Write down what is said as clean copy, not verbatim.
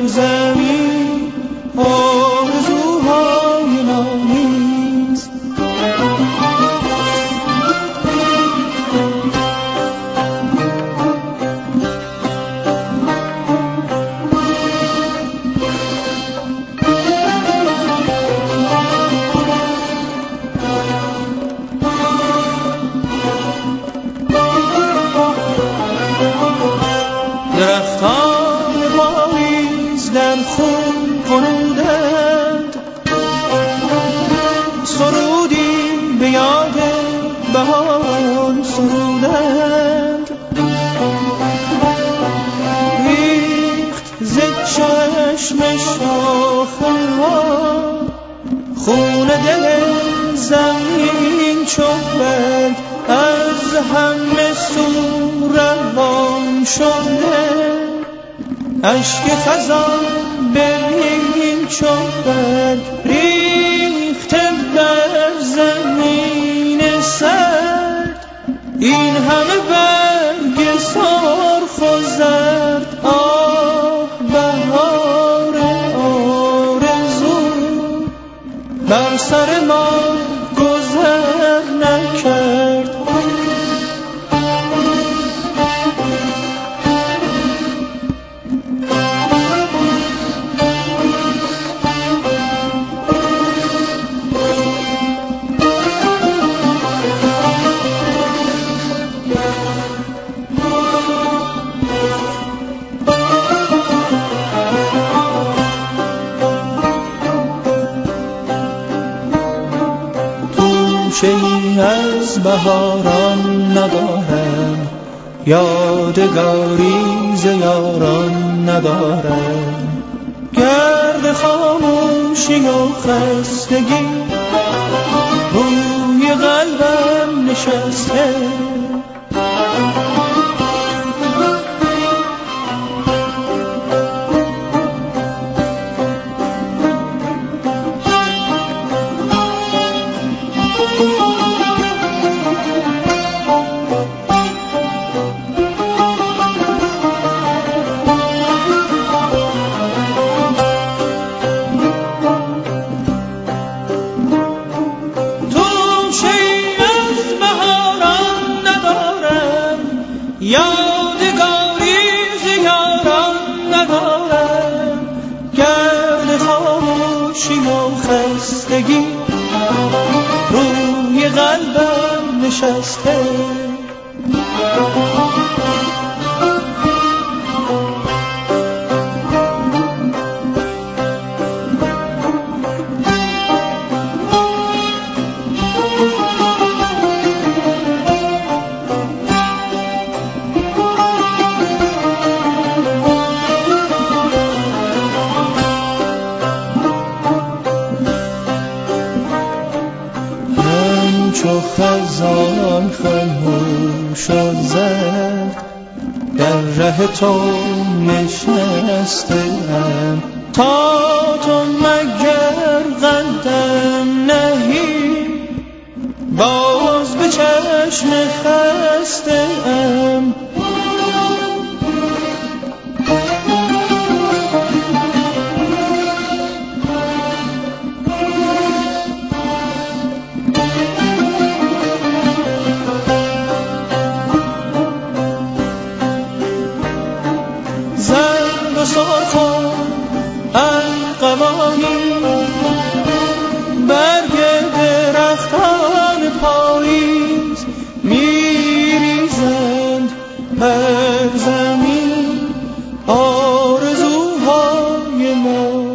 زمین آرزوهای ما نیست. درختان پاییز در خون غنودند، سرودی به یاد بهار سرودند. ریخت ز چشم شاخه‌ها خون دل زمین چون برگ، از همه سو روان شده. اشک خزان ببین چون برگ ریخته بر زمین سرد. این همه برگ سرخ و زرد، آه بهار آرزو بر سر ما گذر نکرد. توشه‌ای از بهاران ندارم، یادگاری ز یاران ندارم. گرد خاموشی و خستگی روی قلبم نشسته. یادگاری ز یاران ندارم، گرد خاموشی و خستگی روی قلبم نشسته. چو خزان خاموش و زرد در ره تو نشستم، تا تو مگر قدم نهی باز به چشم خستم. زرد و سرخ و ارغوانی برگ درختان پاییز میریزند بر زمین آرزوهای ما.